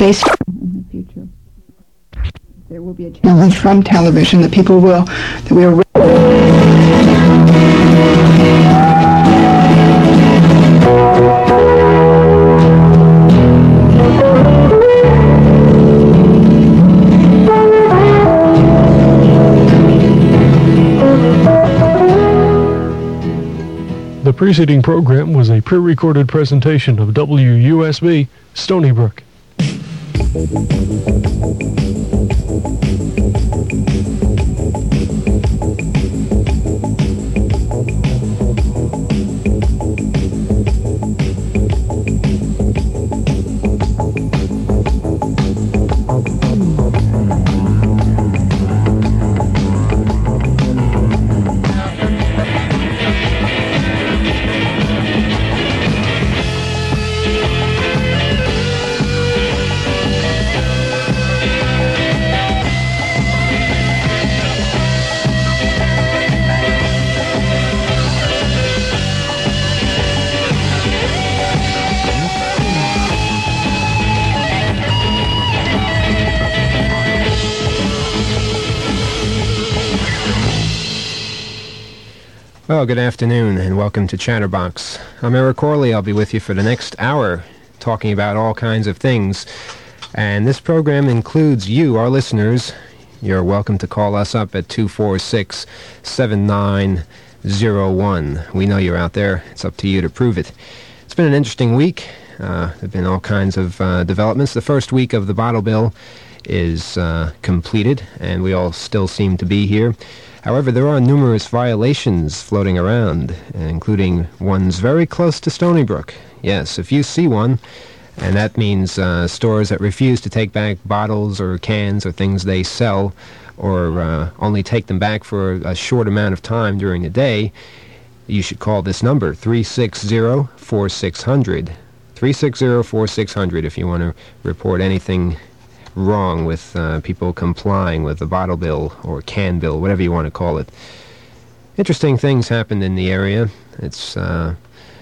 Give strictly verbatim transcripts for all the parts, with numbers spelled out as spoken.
face in the future. There will be a challenge from television that people will, that we are... The preceding program was a pre-recorded presentation of W U S B, Stony Brook. Well, good afternoon, and welcome to Chatterbox. I'm Eric Corley. I'll be with you for the next hour, talking about all kinds of things. And this program includes you, our listeners. You're welcome to call us up at two four six, seven nine zero one. We know you're out there. It's up to you to prove it. It's been an interesting week. Uh, there have been all kinds of uh, developments. The first week of the bottle bill is uh, completed, and we all still seem to be here. However, there are numerous violations floating around, including ones very close to Stony Brook. Yes, if you see one, and that means uh, stores that refuse to take back bottles or cans or things they sell, or uh, only take them back for a short amount of time during the day, you should call this number, three six zero, four six zero zero. three six zero, four six zero zero if you want to report anything wrong with uh, people complying with the bottle bill or can bill, whatever you want to call it. Interesting things happened in the area. It's uh,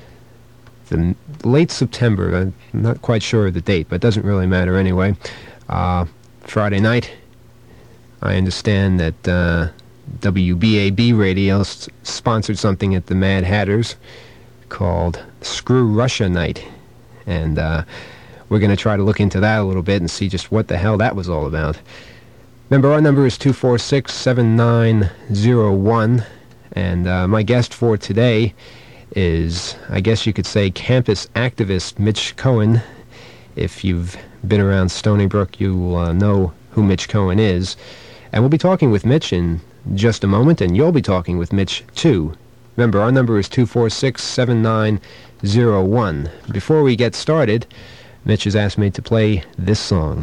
the late September. I'm not quite sure of the date, but it doesn't really matter anyway. Uh, Friday night, I understand that uh, W B A B Radio s- sponsored something at the Mad Hatters called Screw Russia Night. And uh, we're going to try to look into that a little bit and see just what the hell that was all about. Remember, our number is two four six, seven nine zero one, and uh, my guest for today is, I guess you could say, campus activist Mitch Cohen. If you've been around Stony Brook, you will uh, know who Mitch Cohen is. And we'll be talking with Mitch in just a moment, and you'll be talking with Mitch, too. Remember, our number is two four six, seven nine zero one. Before we get started, Mitch has asked me to play this song.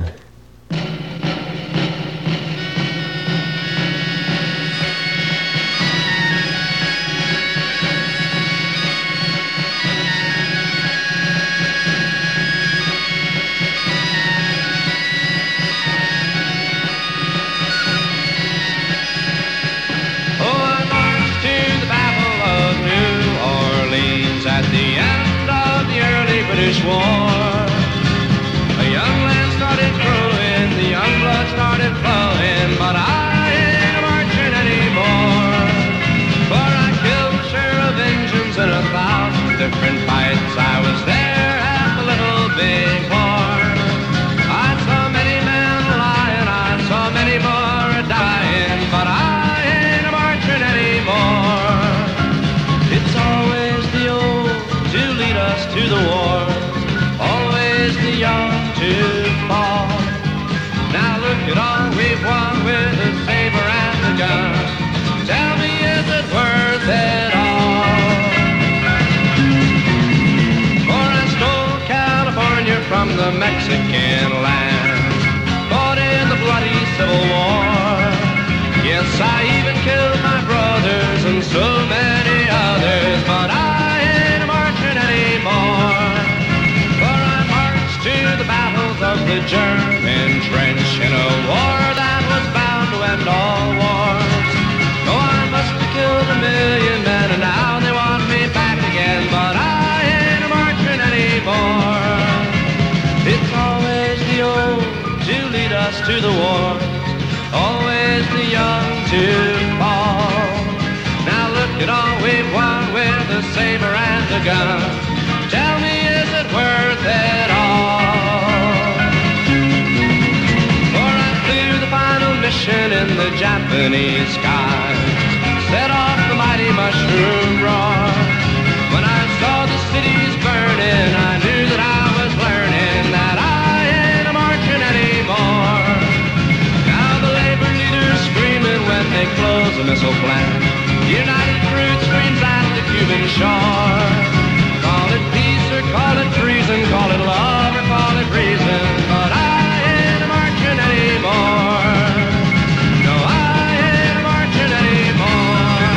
Different fights, I was there at the Little Big Horn. I saw many men lying, I saw many more dying, but I ain't marching anymore. It's always the old to lead us to the war, always the young to fall. Now look at all we've won with the saber and the gun. Tell me, is it worth it all? From the Mexican land, fought in the bloody Civil War. Yes, I even killed my brothers and so many others, but I ain't marching anymore. For I marched to the battles of the German trench in a war that was bound to end all wars. Oh, I must have killed a million men and now they want me back again, but I ain't marching anymore. It's always the old lead us to the wars, always the young to fall. Now look at all we've won with the saber and the gun. Tell me, is it worth it all? For I flew the final mission in the Japanese sky, set off the mighty mushroom roar. When I saw the cities burning, I knew that I was learning that I ain't a marching anymore. Now the labor leaders screaming when they close a missile plant. United Fruit screams at the Cuban shore. Call it peace or call it treason, call it love or call it reason, but I ain't a marching anymore. No, I ain't a marching anymore.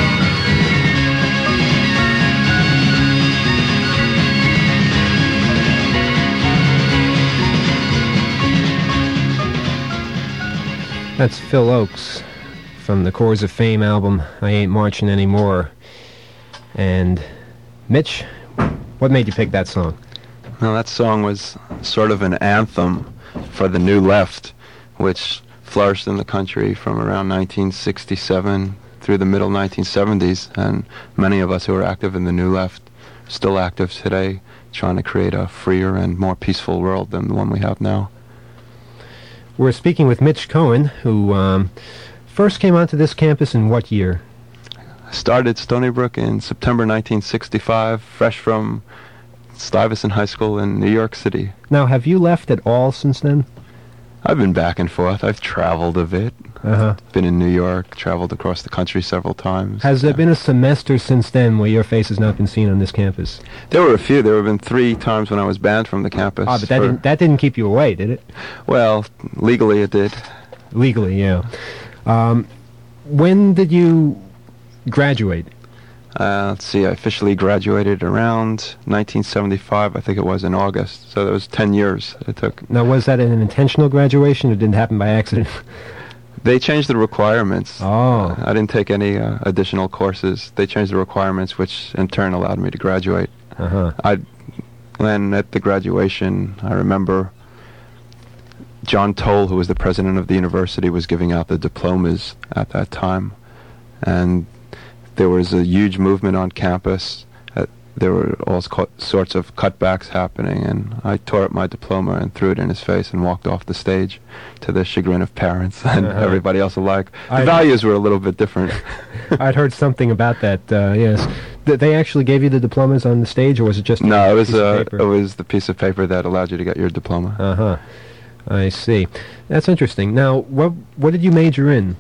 That's Phil Ochs from the Cores of Fame album, I Ain't Marching Anymore. And Mitch, what made you pick that song? Well, that song was sort of an anthem for the New Left, which flourished in the country from around nineteen sixty-seven through the middle nineteen seventies, and many of us who are active in the New Left are still active today, trying to create a freer and more peaceful world than the one we have now. We're speaking with Mitch Cohen, who um, first came onto this campus in what year? I started Stony Brook in September nineteen sixty-five, fresh from Stuyvesant High School in New York City. Now, have you left at all since then? I've been back and forth. I've traveled a bit. Uh-huh. Been in New York, traveled across the country several times. Has there Yeah. been a semester since then where your face has not been seen on this campus? There were a few. There have been three times when I was banned from the campus. Ah, but that for- didn't, that didn't keep you away, did it? Well, legally it did. Legally, yeah. Um, when did you graduate? Uh, let's see, I officially graduated around nineteen seventy-five, I think it was in August. So that was ten years it took. Now, was that an intentional graduation or didn't happen by accident? They changed the requirements. Oh. I didn't take any uh, additional courses. They changed the requirements, which in turn allowed me to graduate. Uh-huh. I, then at the graduation, I remember John Toll, who was the president of the university, was giving out the diplomas at that time. And there was a huge movement on campus. Uh, there were all sco- sorts of cutbacks happening, and I tore up my diploma and threw it in his face and walked off the stage, to the chagrin of parents and Uh-huh. everybody else alike. The I- values were a little bit different. I'd heard something about that, uh, yes. Th- they actually gave you the diplomas on the stage, or was it just a No, it was piece of uh, paper? it was the piece of paper that allowed you to get your diploma. Uh-huh. I see. That's interesting. Now, what what did you major in?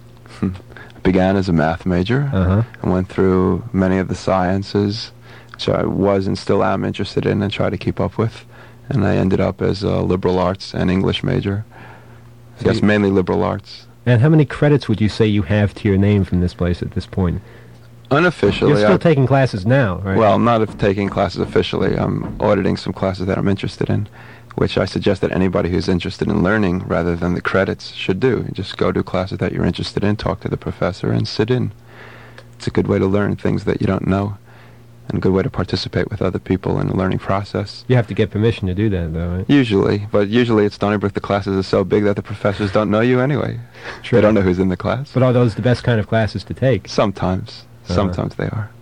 Began as a math major. Uh-huh. I went through many of the sciences, which I was and still am interested in and try to keep up with. And I ended up as a liberal arts and English major. So Yes, you- mainly liberal arts. And how many credits would you say you have to your name from this place at this point? Unofficially, You're still I- taking classes now, right? well, not of taking classes officially. I'm auditing some classes that I'm interested in, which I suggest that anybody who's interested in learning rather than the credits should do. Just go to classes that you're interested in, talk to the professor, and sit in. It's a good way to learn things that you don't know, and a good way to participate with other people in the learning process. You have to get permission to do that, though, right? Usually, but usually at Stony Brook the classes are so big that the professors don't know you anyway. True. They don't know who's in the class. But are those the best kind of classes to take? Sometimes. Uh-huh. Sometimes they are.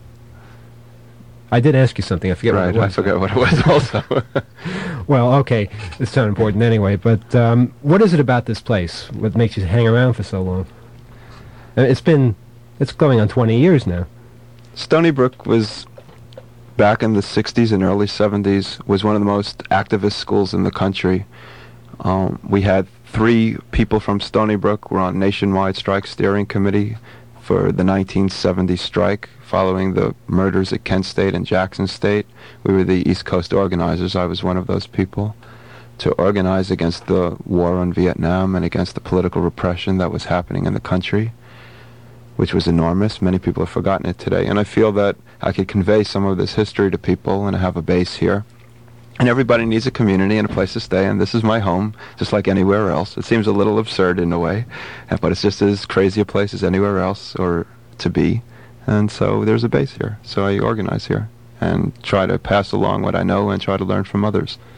I did ask you something. I forget Right, what it I was. forget what it was also. Well, okay. It's not important anyway. But um, what is it about this place? What makes you hang around for so long? Uh, It's been, it's going on twenty years now. Stony Brook was, back in the sixties and early seventies, was one of the most activist schools in the country. Um, we had three people from Stony Brook were on Nationwide Strike Steering Committee for the nineteen seventy strike following the murders at Kent State and Jackson State. We were the East Coast organizers. I was one of those people to organize against the war on Vietnam and against the political repression that was happening in the country, which was enormous. Many people have forgotten it today. And I feel that I could convey some of this history to people and have a base here. And everybody needs a community and a place to stay, and this is my home, just like anywhere else. It seems a little absurd in a way, uh, but it's just as crazy a place as anywhere else or to be. And so there's a base here. So I organize here and try to pass along what I know and try to learn from others.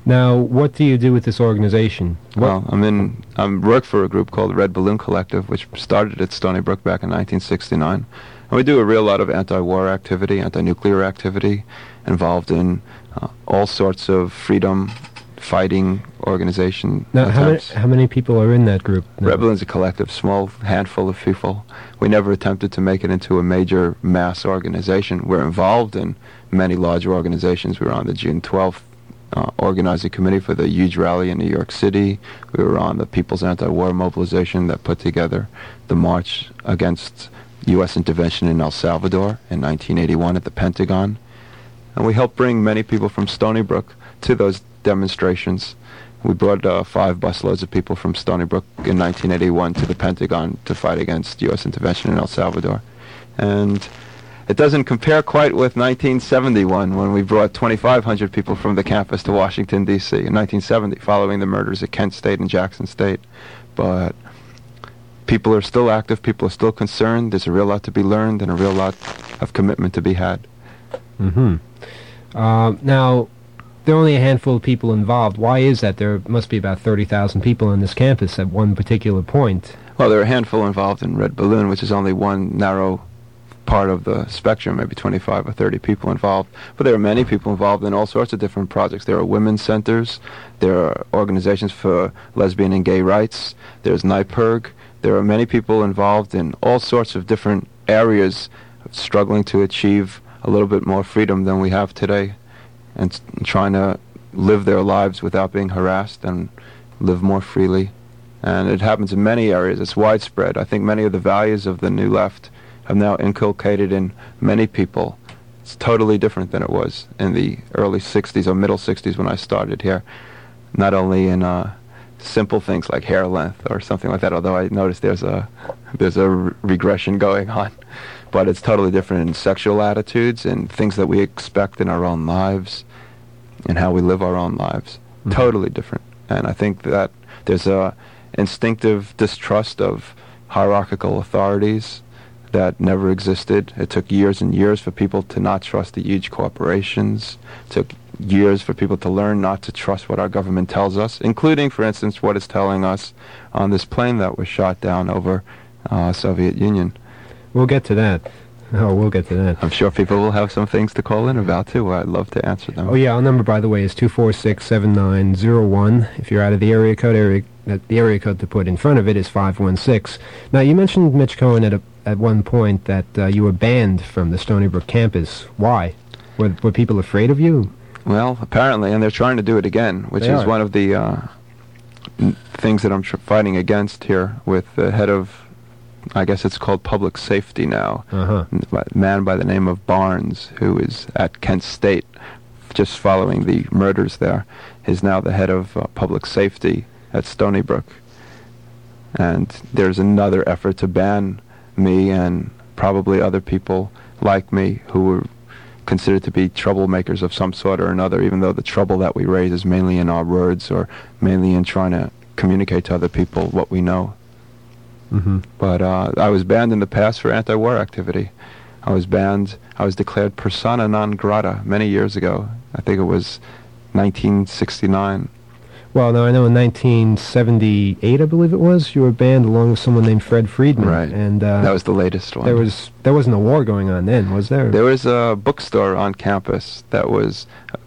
Now, what do you do with this organization? What- Well, I'm in. I work for a group called the Red Balloon Collective, which started at Stony Brook back in nineteen sixty-nine. And we do a real lot of anti-war activity, anti-nuclear activity, involved in uh, all sorts of freedom fighting organization now, how many, attempts. how many people are in that group? now? Red Balloon's a collective, small handful of people. We never attempted to make it into a major mass organization. We're involved in many larger organizations. We were on the June twelfth uh, organizing committee for the huge rally in New York City. We were on the People's Anti-War Mobilization that put together the march against U S intervention in El Salvador in nineteen eighty-one at the Pentagon. And we helped bring many people from Stony Brook to those demonstrations. We brought uh, five busloads of people from Stony Brook in nineteen eighty-one to the Pentagon to fight against U S intervention in El Salvador. And it doesn't compare quite with nineteen seventy-one, when we brought twenty-five hundred people from the campus to Washington, D C in nineteen seventy, following the murders at Kent State and Jackson State. But people are still active, people are still concerned, there's a real lot to be learned and a real lot of commitment to be had. Mm-hmm. Uh, now, there are only a handful of people involved. Why is that? There must be about thirty thousand people on this campus at one particular point. Well, there are a handful involved in Red Balloon, which is only one narrow part of the spectrum, maybe twenty-five or thirty people involved. But there are many people involved in all sorts of different projects. There are women's centers, there are organizations for lesbian and gay rights, there's NYPIRG. There are many people involved in all sorts of different areas, struggling to achieve a little bit more freedom than we have today, and s- trying to live their lives without being harassed and live more freely. And it happens in many areas. It's widespread. I think many of the values of the New Left have now inculcated in many people. It's totally different than it was in the early sixties or middle sixties when I started here. Not only in uh, simple things like hair length or something like that, although I noticed there's a there's a re- regression going on. But it's totally different in sexual attitudes and things that we expect in our own lives and how we live our own lives. Mm-hmm. Totally different. And I think that there's a instinctive distrust of hierarchical authorities that never existed. It took years and years for people to not trust the huge corporations. It took years for people to learn not to trust what our government tells us, including, for instance, what it's telling us on this plane that was shot down over uh, Soviet Union. We'll get to that. Oh, we'll get to that. I'm sure people will have some things to call in about, too. I'd love to answer them. Oh, yeah, our number, by the way, is two four six, seven nine zero one. If you're out of the area code, area, uh, the area code to put in front of it is five one six. Now, you mentioned, Mitch Cohen, at a, at one point that uh, you were banned from the Stony Brook campus. Why? Were, were people afraid of you? Well, apparently, and they're trying to do it again, which They is are. one of the uh, n- things that I'm tr- fighting against here with the head of, I guess it's called public safety now, Uh-huh. a man by the name of Barnes, who is at Kent State, just following the murders there, is now the head of uh, public safety at Stony Brook. And there's another effort to ban me and probably other people like me who were considered to be troublemakers of some sort or another, even though the trouble that we raise is mainly in our words or mainly in trying to communicate to other people what we know. Mm-hmm. But uh, I was banned in the past for anti-war activity. I was banned, I was declared persona non grata many years ago. I think it was nineteen sixty-nine. Well, now, I know in nineteen seventy-eight, I believe it was, you were banned along with someone named Fred Friedman. Right. And uh, That was the latest one. there was there wasn't a war going on then, was there? There was a bookstore on campus that was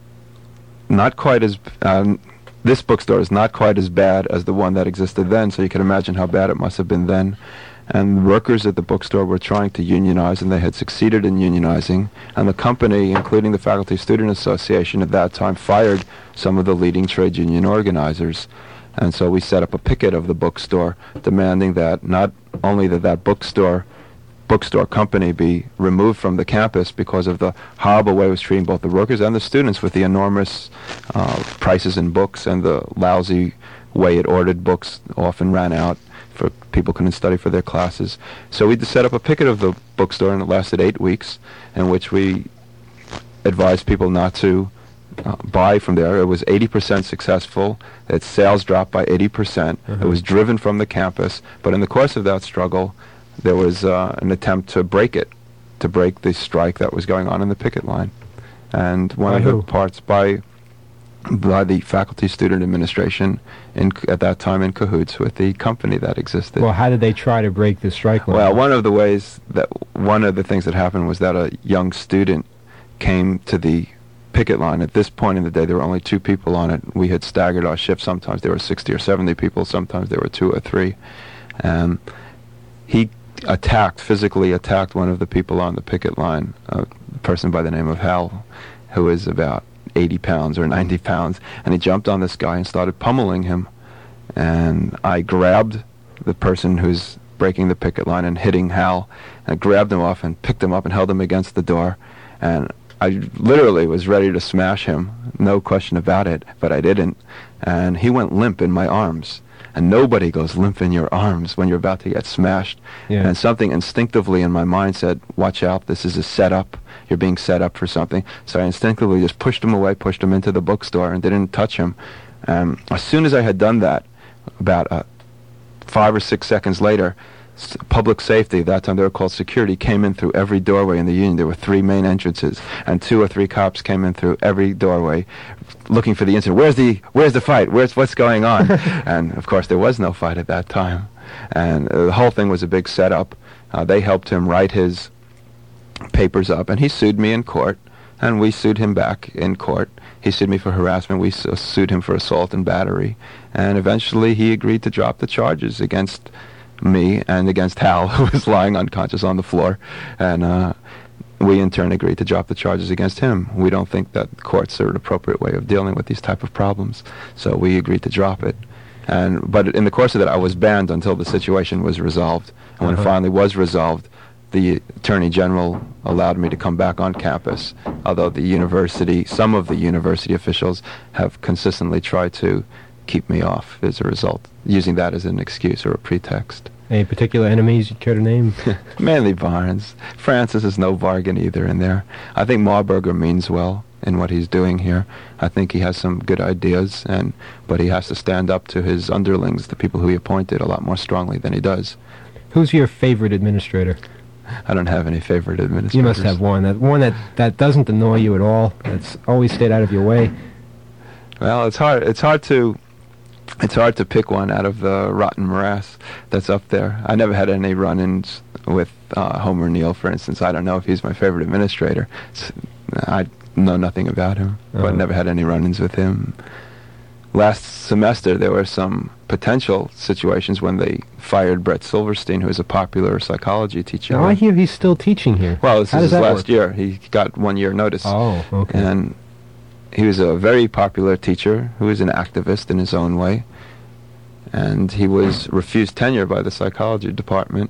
not quite as... Um, this bookstore is not quite as bad as the one that existed then, so you can imagine how bad it must have been then. And workers at the bookstore were trying to unionize, and they had succeeded in unionizing. And the company, including the Faculty Student Association at that time, fired some of the leading trade union organizers. And so we set up a picket of the bookstore, demanding that not only that that bookstore bookstore company be removed from the campus because of the horrible way it was treating both the workers and the students with the enormous uh, prices in books and the lousy way it ordered books often ran out for people couldn't study for their classes. So we set up a picket of the bookstore, and it lasted eight weeks, in which we advised people not to uh, buy from there. It was eighty percent successful. Its sales dropped by eighty percent. Uh-huh. It was driven from the campus. But in the course of that struggle, there was uh, an attempt to break it, to break the strike that was going on in the picket line. And one By of who? the parts by by the Faculty Student Administration in, at that time in cahoots with the company that existed. Well, how did they try to break the strike line? Well, one of the ways that, one of the things that happened was that a young student came to the picket line. At this point in the day, there were only two people on it. We had staggered our shifts. Sometimes there were sixty or seventy people. Sometimes there were two or three. Um, he attacked, physically attacked one of the people on the picket line, a person by the name of Hal, who was about eighty pounds or ninety pounds, and he jumped on this guy and started pummeling him. And I grabbed the person who's breaking the picket line and hitting Hal, and I grabbed him off and picked him up and held him against the door. And I literally was ready to smash him, no question about it, but I didn't. And he went limp in my arms. And nobody goes limp in your arms when you're about to get smashed. Yeah. And something instinctively in my mind said, watch out, this is a setup. You're being set up for something. So I instinctively just pushed him away, pushed him into the bookstore, and didn't touch him. Um, as soon as I had done that, about uh, five or six seconds later, s- public safety, at that time they were called security, came in through every doorway in the Union. There were three main entrances, and two or three cops came in through every doorway, looking for the incident. Where's the Where's the fight? Where's what's going on? And of course there was no fight at that time, and uh, the whole thing was a big setup. Uh, they helped him write his papers up, and he sued me in court, and we sued him back in court. He sued me for harassment. We su- sued him for assault and battery, and eventually he agreed to drop the charges against me and against Hal, who was lying unconscious on the floor, and uh, we in turn agreed to drop the charges against him. We don't think that courts are an appropriate way of dealing with these type of problems, so we agreed to drop it. And but in the course of that, I was banned until the situation was resolved. And when Uh-huh. it finally was resolved, the Attorney General allowed me to come back on campus, although the university, some of the university officials have consistently tried to keep me off as a result, using that as an excuse or a pretext. Any particular enemies you'd care to name? Mainly Barnes. Francis is no bargain either in there. I think Marburger means well in what he's doing here. I think he has some good ideas, and but he has to stand up to his underlings, the people who he appointed, a lot more strongly than he does. Who's your favorite administrator? I don't have any favorite administrators. You must have one. That one that, that doesn't annoy you at all. That's always stayed out of your way. Well, it's hard. It's hard to. It's hard to pick one out of the rotten morass that's up there. I never had any run-ins with uh, Homer Neal, for instance. I don't know if he's my favorite administrator. S- I know nothing about him, Uh-huh. but never had any run-ins with him. Last semester, there were some potential situations when they fired Brett Silverstein, who is a popular psychology teacher. Now, I hear he's still teaching here. Well, this How is does his that last work? year. He got one year notice. Oh, okay. And he was a very popular teacher who was an activist in his own way. And he was refused tenure by the psychology department,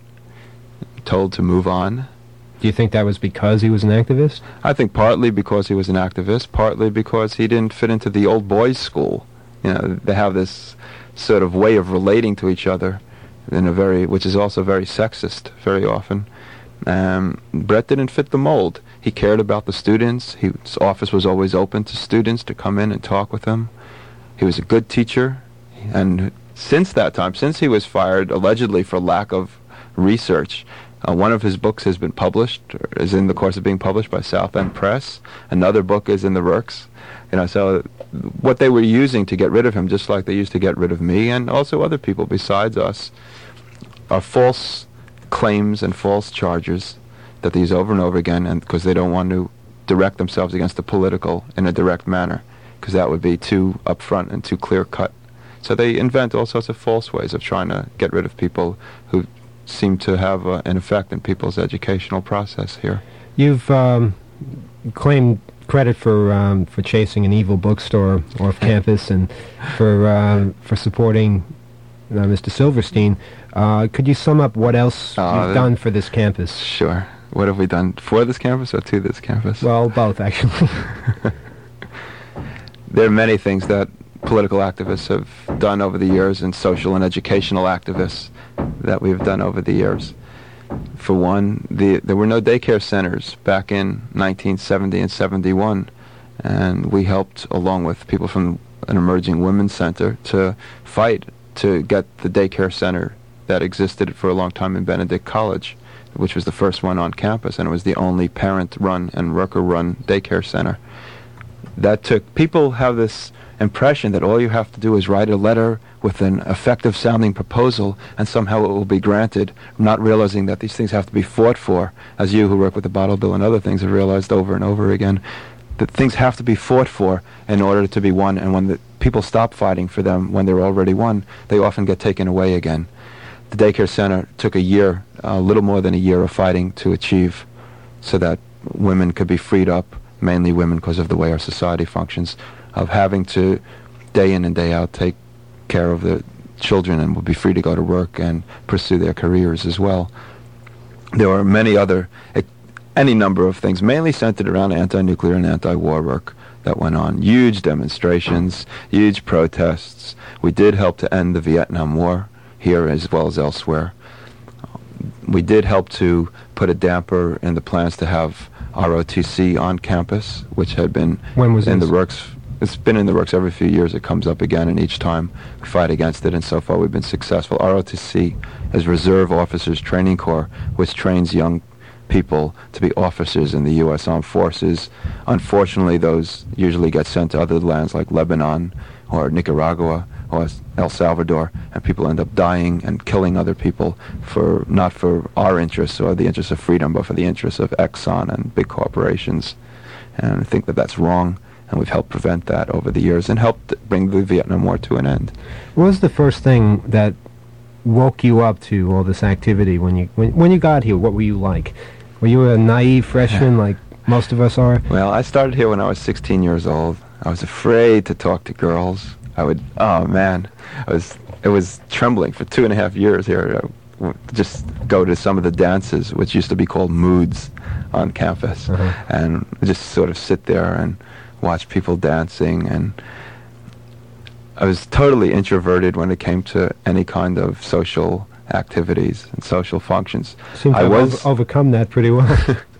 told to move on. Do you think that was because he was an activist? I think partly because he was an activist, partly because he didn't fit into the old boys' school. You know, they have this sort of way of relating to each other in a very, which is also very sexist very often. Um, Brett didn't fit the mold. He cared about the students. He, his office was always open to students to come in and talk with him. He was a good teacher, and since that time, since he was fired allegedly for lack of research, uh, one of his books has been published, or is in the course of being published by South End Press. Another book is in the works. You know, so what they were using to get rid of him, just like they used to get rid of me and also other people besides us, are false claims and false charges that they use over and over again, and because they don't want to direct themselves against the political in a direct manner, because that would be too upfront and too clear-cut. So they invent all sorts of false ways of trying to get rid of people who seem to have uh, an effect in people's educational process here. You've um, claimed credit for um, for chasing an evil bookstore off campus and for um, for supporting uh, Mister Silverstein. Uh, could you sum up what else Uh, you've done for this campus? Sure. What have we done for this campus or to this campus? Well, both, actually. There are many things that political activists have done over the years, and social and educational activists that we've done over the years. For one, the, there were no daycare centers back in nineteen seventy and seventy-one, and we helped, along with people from an emerging women's center, to fight to get the daycare center that existed for a long time in Benedict College, which was the first one on campus, and it was the only parent-run and worker-run daycare center. that took, people have this impression that all you have to do is write a letter with an effective sounding proposal and somehow it will be granted, not realizing that these things have to be fought for, as you who work with the bottle bill and other things have realized over and over again, that things have to be fought for in order to be won, and when the people stop fighting for them when they're already won, they often get taken away again. The daycare center took a year, a little more than a year of fighting to achieve, so that women could be freed up, mainly women because of the way our society functions, of having to day in and day out take care of the children and would be free to go to work and pursue their careers as well. There were many other, any number of things, mainly centered around anti-nuclear and anti-war work that went on. Huge demonstrations, huge protests. We did help to end the Vietnam War here as well as elsewhere. We did help to put a damper in the plans to have R O T C on campus, which had been when was in this? the works. It's been in the works every few years. It comes up again, and each time we fight against it, and so far we've been successful. R O T C is Reserve Officers Training Corps, which trains young people to be officers in the U S Armed Forces. Unfortunately, those usually get sent to other lands like Lebanon or Nicaragua or El Salvador, and people end up dying and killing other people for not for our interests or the interests of freedom, but for the interests of Exxon and big corporations. And I think that that's wrong, and we've helped prevent that over the years and helped bring the Vietnam War to an end. What was the first thing that woke you up to all this activity when you when, when you got here? What were you like? Were you a naive freshman like most of us are? Well, I started here when I was sixteen years old. I was afraid to talk to girls. I would, oh man, I was, it was trembling for two and a half years here. I would just go to some of the dances, which used to be called moods on campus, uh-huh. and just sort of sit there and watch people dancing. And I was totally introverted when it came to any kind of social activities and social functions. Seems I to was have overcome that pretty well.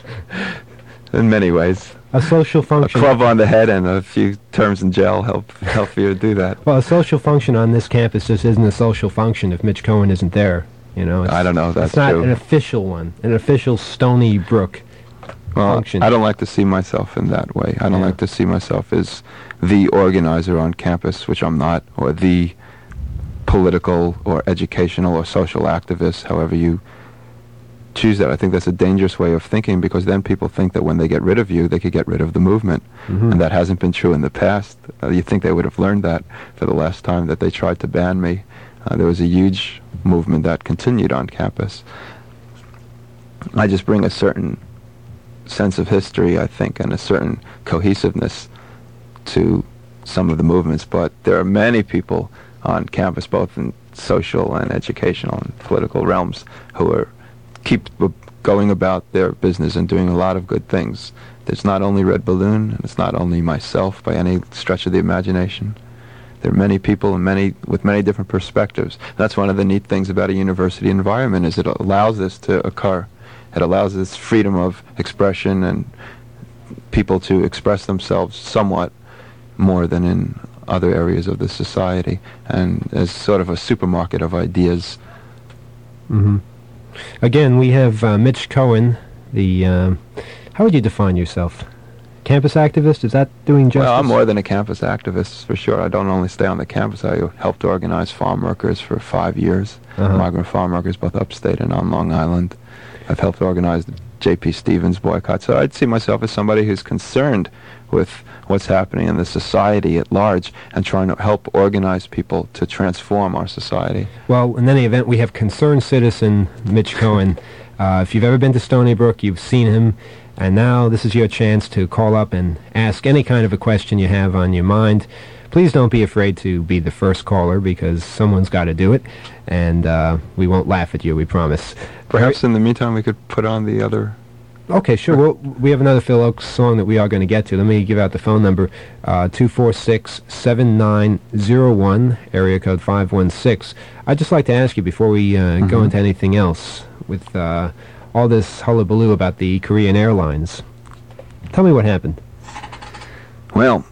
in many ways. A social function. A club on the head and a few terms in jail help help you to do that. Well, a social function on this campus just isn't a social function if Mitch Cohen isn't there. You know, it's, I don't know if that's it's not true. an official one, an official Stony Brook well, function. I don't like to see myself in that way. I don't Yeah. like to see myself as the organizer on campus, which I'm not, or the political or educational or social activist, however you choose that. I think that's a dangerous way of thinking, because then people think that when they get rid of you, they could get rid of the movement. Mm-hmm. And that hasn't been true in the past. Uh, you think they would have learned that for the last time that they tried to ban me. Uh, there was a huge movement that continued on campus. I just bring a certain sense of history, I think, and a certain cohesiveness to some of the movements, but there are many people on campus, both in social and educational and political realms, who are keep going about their business and doing a lot of good things. There's not only Red Balloon, and it's not only myself by any stretch of the imagination. There are many people and many with many different perspectives. That's one of the neat things about a university environment, is it allows this to occur. It allows this freedom of expression and people to express themselves somewhat more than in other areas of the society, and as sort of a supermarket of ideas. Mm-hmm. Again, we have uh, Mitch Cohen, the, uh, how would you define yourself? Campus activist? Is that doing justice? Well, I'm more than a campus activist, for sure. I don't only stay on the campus. I helped organize farm workers for five years, uh-huh. migrant farm workers, both upstate and on Long Island. I've helped organize the J P Stevens boycott. So I'd see myself as somebody who's concerned with what's happening in the society at large and trying to help organize people to transform our society. Well, in any event, we have concerned citizen Mitch Cohen. Uh, if you've ever been to Stony Brook, you've seen him, and now this is your chance to call up and ask any kind of a question you have on your mind. Please don't be afraid to be the first caller, because someone's got to do it, and uh, we won't laugh at you, we promise. Perhaps in the meantime we could put on the other... Okay, sure. Well, we have another Phil Oakes song that we are going to get to. Let me give out the phone number, uh, two four six, seven nine zero one, area code five one six. I'd just like to ask you, before we uh, mm-hmm. go into anything else, with uh, all this hullabaloo about the Korean Airlines, tell me what happened. Well,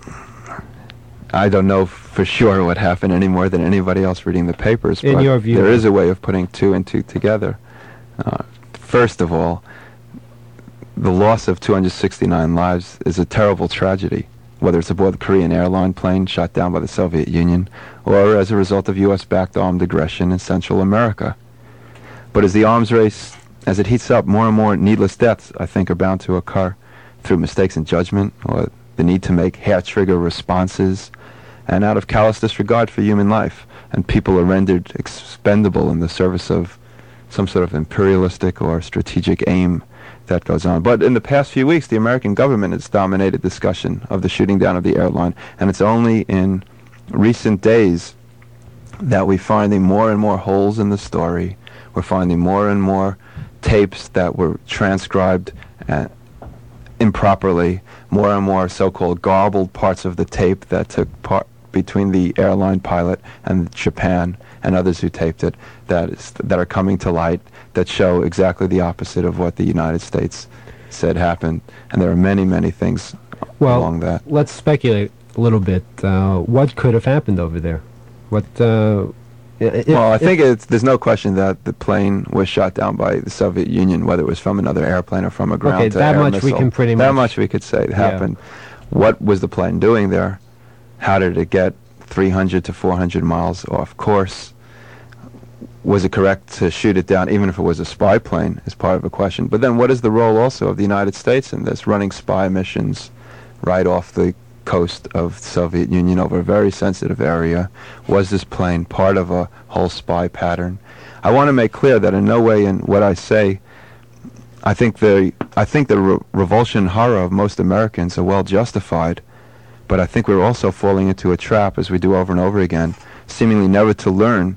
I don't know for sure what happened any more than anybody else reading the papers, In but your view, there is a way of putting two and two together. Uh, first of all, the loss of two hundred sixty-nine lives is a terrible tragedy, whether it's aboard the Korean airline plane shot down by the Soviet Union, or as a result of U S-backed armed aggression in Central America. But as the arms race, as it heats up, more and more needless deaths, I think, are bound to occur through mistakes in judgment, or the need to make hair-trigger responses, and out of callous disregard for human life. And people are rendered expendable in the service of some sort of imperialistic or strategic aim that goes on. But in the past few weeks, the American government has dominated discussion of the shooting down of the airline, and it's only in recent days that we're finding more and more holes in the story. We're finding more and more tapes that were transcribed uh, improperly, more and more so-called garbled parts of the tape that took part between the airline pilot and Japan and others who taped it that is that are coming to light that show exactly the opposite of what the United States said happened. And there are many, many things well, along that. Let's speculate a little bit. Uh, what could have happened over there? What? Uh, if, well, I think it's, there's no question that the plane was shot down by the Soviet Union, whether it was from another airplane or from a ground okay, to that air much missile. we can pretty that much. much we could say yeah. happened. What was the plane doing there? How did it get three hundred to four hundred miles off course? Was it correct to shoot it down, even if it was a spy plane, is part of a question. But then what is the role also of the United States in this, running spy missions right off the coast of the Soviet Union over a very sensitive area? Was this plane part of a whole spy pattern? I want to make clear that in no way in what I say, I think the, I think the re- revulsion and horror of most Americans are well justified. But I think we're also falling into a trap, as we do over and over again, seemingly never to learn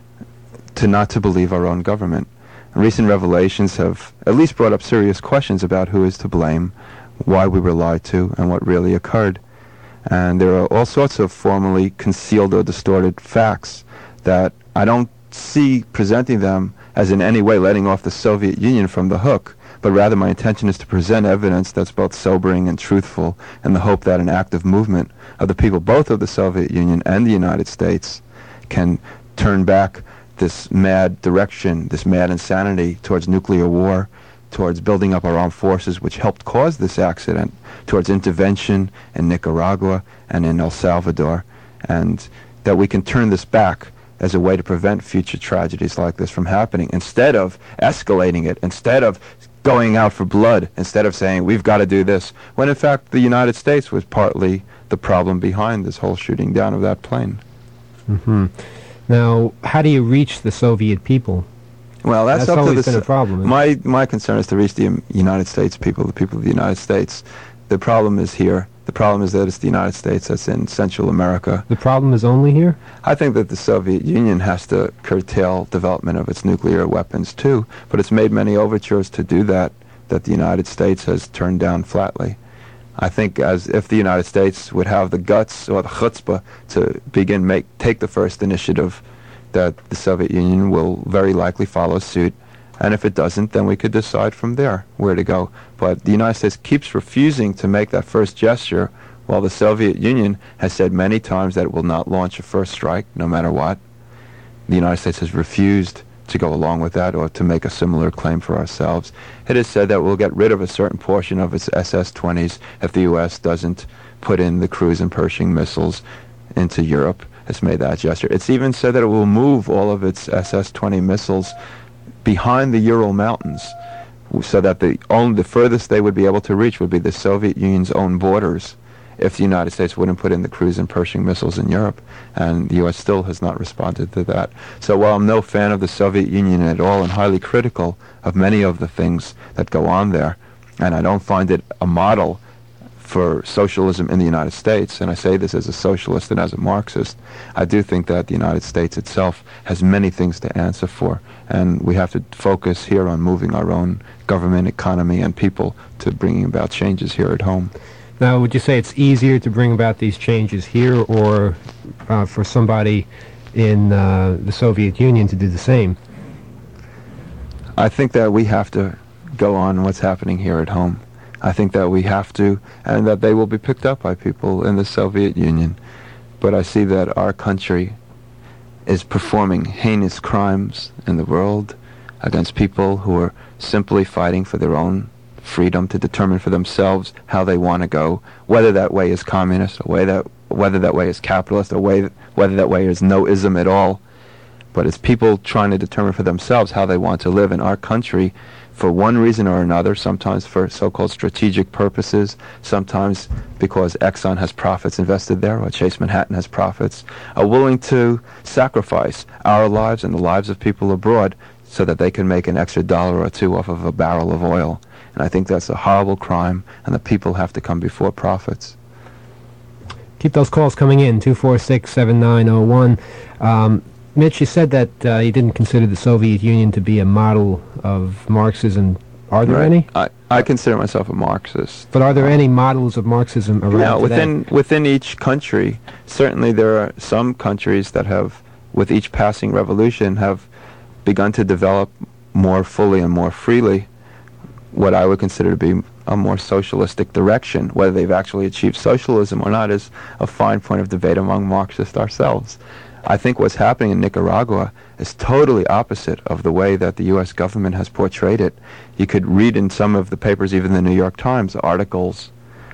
to not to believe our own government. And recent revelations have at least brought up serious questions about who is to blame, why we were lied to, and what really occurred. And there are all sorts of formally concealed or distorted facts that I don't see presenting them as in any way letting off the Soviet Union from the hook, but rather my intention is to present evidence that's both sobering and truthful in the hope that an active movement of the people both of the Soviet Union and the United States can turn back this mad direction, this mad insanity towards nuclear war, towards building up our armed forces, which helped cause this accident, towards intervention in Nicaragua and in El Salvador, and that we can turn this back as a way to prevent future tragedies like this from happening, instead of escalating it, instead of going out for blood, instead of saying we've got to do this, when in fact the United States was partly the problem behind this whole shooting down of that plane. Mm-hmm. Now, how do you reach the Soviet people? Well, that's, that's up always to the been a problem. My my concern is to reach the um, United States people, the people of the United States. The problem is here. The problem is that it's the United States that's in Central America. The problem is only here? I think that the Soviet Union has to curtail development of its nuclear weapons too, but it's made many overtures to do that that the United States has turned down flatly. I think as if the United States would have the guts or the chutzpah to begin make take the first initiative, that the Soviet Union will very likely follow suit. And if it doesn't, then we could decide from there where to go. But the United States keeps refusing to make that first gesture, while the Soviet Union has said many times that it will not launch a first strike, no matter what. The United States has refused to go along with that or to make a similar claim for ourselves. It has said that we'll get rid of a certain portion of its S S twenties if the U S doesn't put in the cruise and Pershing missiles into Europe. It's made that gesture. It's even said that it will move all of its S S twenty missiles behind the Ural Mountains, so that the only the furthest they would be able to reach would be the Soviet Union's own borders, if the United States wouldn't put in the cruise and Pershing missiles in Europe. And the U S still has not responded to that. So while I'm no fan of the Soviet Union at all and highly critical of many of the things that go on there, and I don't find it a model for socialism in the United States, and I say this as a socialist and as a Marxist, I do think that the United States itself has many things to answer for, and we have to focus here on moving our own government, economy, and people to bringing about changes here at home. Now, would you say it's easier to bring about these changes here, or uh, for somebody in uh, the Soviet Union to do the same? I think that we have to go on what's happening here at home. I think that we have to, and that they will be picked up by people in the Soviet Union. But I see that our country is performing heinous crimes in the world against people who are simply fighting for their own freedom to determine for themselves how they want to go, whether that way is communist, or way that, whether that way is capitalist, or way, whether that way is no-ism at all. But it's people trying to determine for themselves how they want to live in our country for one reason or another, sometimes for so-called strategic purposes, sometimes because Exxon has profits invested there, or Chase Manhattan has profits, are willing to sacrifice our lives and the lives of people abroad so that they can make an extra dollar or two off of a barrel of oil. And I think that's a horrible crime, and the people have to come before profits. Keep those calls coming in, two four six, seven nine zero one. Um, Mitch, you said that uh, you didn't consider the Soviet Union to be a model of Marxism. Are there Right. any? I, I consider myself a Marxist. But are there any models of Marxism around Now, today? within within each country, certainly there are some countries that have, with each passing revolution, have begun to develop more fully and more freely what I would consider to be a more socialistic direction. Whether they've actually achieved socialism or not is a fine point of debate among Marxists ourselves. I think what's happening in Nicaragua is totally opposite of the way that the U S government has portrayed it. You could read in some of the papers, even the New York Times, articles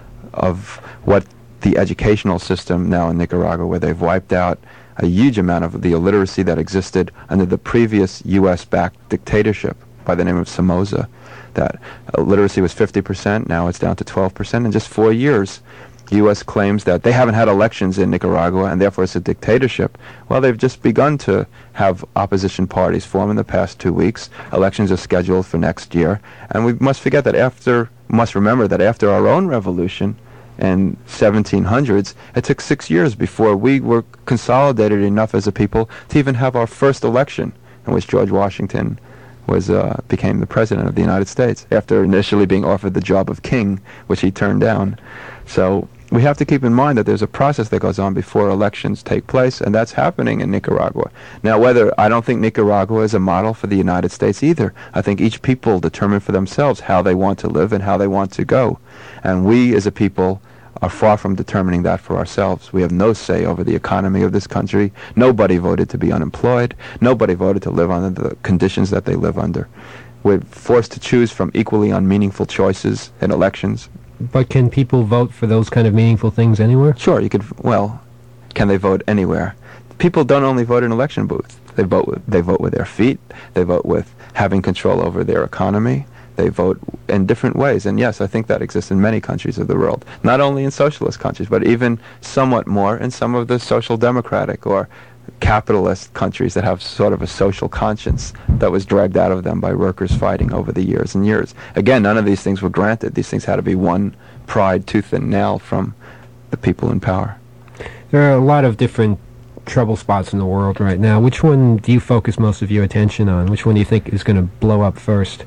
of what the educational system now in Nicaragua, where they've wiped out a huge amount of the illiteracy that existed under the previous U S-backed dictatorship by the name of Somoza. That illiteracy was fifty percent, now it's down to twelve percent in just four years. U S claims that they haven't had elections in Nicaragua and therefore it's a dictatorship. Well, they've just begun to have opposition parties form in the past two weeks. Elections are scheduled for next year. And we must forget that after, must remember that after our own revolution in seventeen hundreds, it took six years before we were consolidated enough as a people to even have our first election, in which George Washington was uh, became the president of the United States, after initially being offered the job of king, which he turned down. So we have to keep in mind that there's a process that goes on before elections take place, and that's happening in Nicaragua. Now, whether, I don't think Nicaragua is a model for the United States either. I think each people determine for themselves how they want to live and how they want to go. And we as a people are far from determining that for ourselves. We have no say over the economy of this country. Nobody voted to be unemployed. Nobody voted to live under the conditions that they live under. We're forced to choose from equally unmeaningful choices in elections. But can people vote for those kind of meaningful things anywhere? Sure, you could, well, can they vote anywhere? People don't only vote in election booths. They vote with, they vote with their feet. They vote with having control over their economy. They vote in different ways. And yes, I think that exists in many countries of the world. Not only in socialist countries, but even somewhat more in some of the social democratic or capitalist countries that have sort of a social conscience that was dragged out of them by workers fighting over the years and years. Again, none of these things were granted. These things had to be won pried tooth and nail from the people in power. There are a lot of different trouble spots in the world right now. Which one do you focus most of your attention on? Which one do you think is going to blow up first?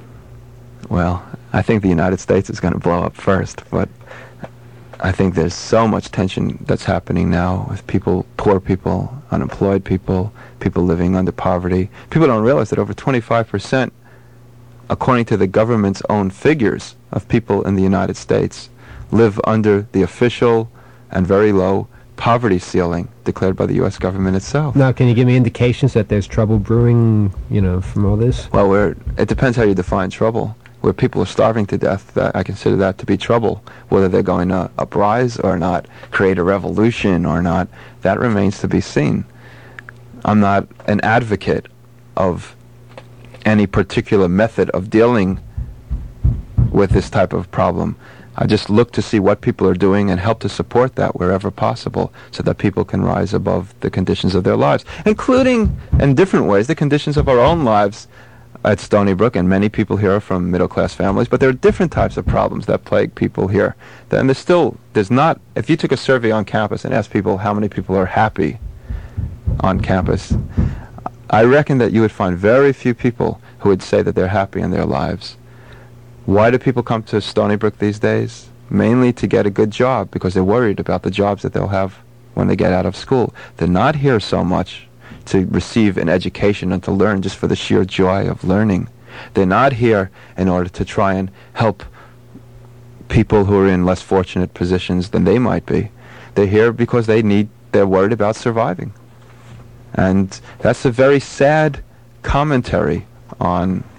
Well, I think the United States is going to blow up first, but I think there's so much tension that's happening now with people, poor people, unemployed people, people living under poverty. People don't realize that over twenty-five percent, according to the government's own figures, of people in the United States live under the official and very low poverty ceiling declared by the U S government itself. Now, can you give me indications that there's trouble brewing, you know, from all this? Well, where it depends how you define trouble. Where people are starving to death, that I consider that to be trouble. Whether they're going to uprise or not, create a revolution or not, that remains to be seen. I'm not an advocate of any particular method of dealing with this type of problem. I just look to see what people are doing and help to support that wherever possible so that people can rise above the conditions of their lives, including, in different ways, the conditions of our own lives at Stony Brook. And many people here are from middle-class families, but there are different types of problems that plague people here. And there's still, there's not, if you took a survey on campus and asked people how many people are happy on campus, I reckon that you would find very few people who would say that they're happy in their lives. Why do people come to Stony Brook these days? Mainly to get a good job, because they're worried about the jobs that they'll have when they get out of school. They're not here so much to receive an education and to learn just for the sheer joy of learning. They're not here in order to try and help people who are in less fortunate positions than they might be. They're here because they need, they're worried about surviving. And that's a very sad commentary on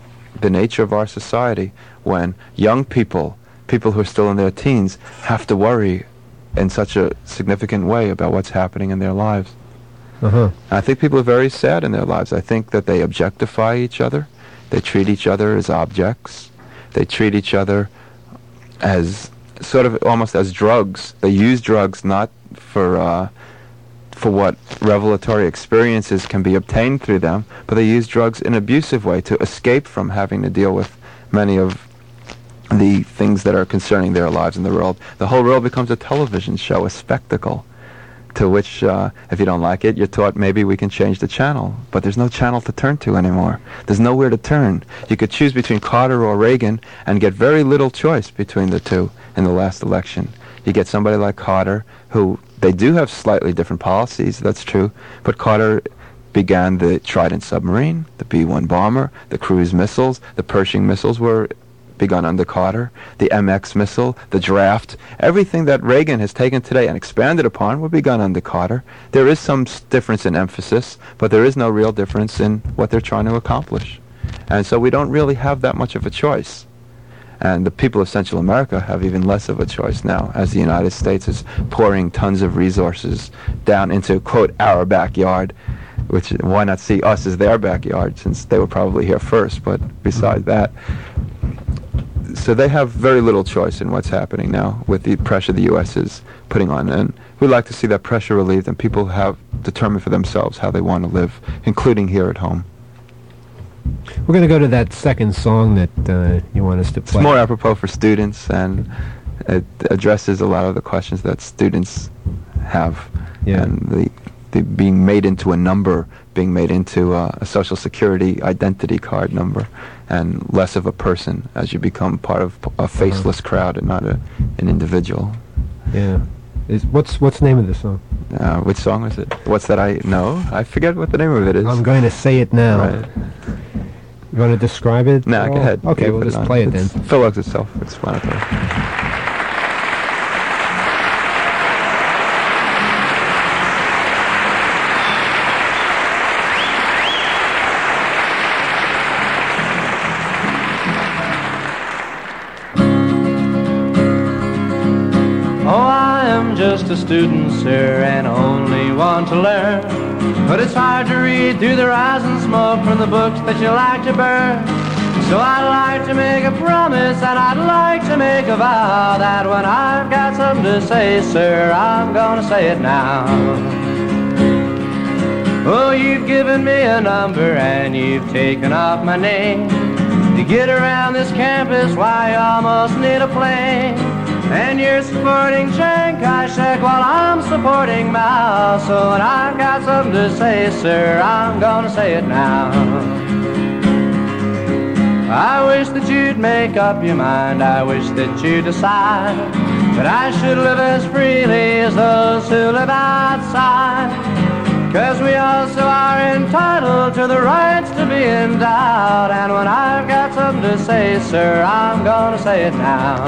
the nature of our society when young people, people who are still in their teens, have to worry in such a significant way about what's happening in their lives. Uh-huh. I think people are very sad in their lives. I think that they objectify each other. They treat each other as objects. They treat each other as sort of almost as drugs. They use drugs not for uh, for what revelatory experiences can be obtained through them, but they use drugs in an abusive way to escape from having to deal with many of the things that are concerning their lives in the world. The whole world becomes a television show, a spectacle, to which, uh, if you don't like it, you're taught maybe we can change the channel. But there's no channel to turn to anymore. There's nowhere to turn. You could choose between Carter or Reagan and get very little choice between the two in the last election. You get somebody like Carter, who they do have slightly different policies, that's true, but Carter began the Trident submarine, the B one bomber, the cruise missiles, the Pershing missiles were begun under Carter, the M X missile, the draft, everything that Reagan has taken today and expanded upon were begun under Carter. There is some s- difference in emphasis, but there is no real difference in what they're trying to accomplish. And so we don't really have that much of a choice. And the people of Central America have even less of a choice now, as the United States is pouring tons of resources down into, quote, our backyard, which, why not see us as their backyard, since they were probably here first, but besides that. So they have very little choice in what's happening now with the pressure the U S is putting on. And we'd like to see that pressure relieved and people have determined for themselves how they want to live, including here at home. We're going to go to that second song that uh, you want us to play. It's more apropos for students, and it addresses a lot of the questions that students have. Yeah. And the, the being made into a number, being made into uh, a Social Security identity card number, and less of a person as you become part of a faceless uh-huh. crowd and not a, an individual. Yeah. Is, what's what's the name of the song? Uh, which song is it? What's that I know? I forget what the name of it is. I'm going to say it now. Right. You want to describe it? No, go ahead. Okay, we'll just play it then. Phil Oakes itself. It's explanatory. Just a student, sir, and only want to learn. But it's hard to read through the rise and smoke from the books that you like to burn. So I'd like to make a promise, and I'd like to make a vow, that when I've got something to say, sir, I'm gonna say it now. Oh, you've given me a number, and you've taken off my name. To get around this campus, why, you almost need a plane. And you're supporting Chiang Kai-shek while I'm supporting Mao. So when I've got something to say, sir, I'm gonna say it now. I wish that you'd make up your mind. I wish that you'd decide that I should live as freely as those who live outside. 'Cause we also are entitled to the rights to be endowed. And when I've got something to say, sir, I'm gonna say it now.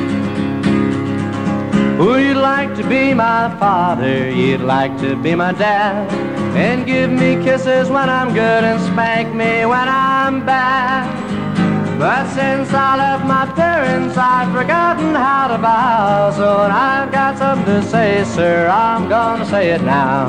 Oh, you'd like to be my father, you'd like to be my dad, and give me kisses when I'm good and spank me when I'm bad. But since I left my parents, I've forgotten how to bow. So when I've got something to say, sir, I'm gonna say it now.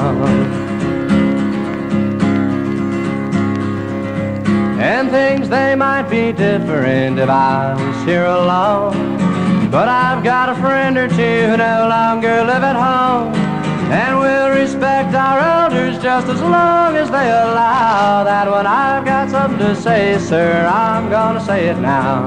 And things, they might be different if I was here alone. But I've got a friend or two who no longer live at home, and we'll respect our elders just as long as they allow. That when I've got something to say, sir, I'm gonna say it now.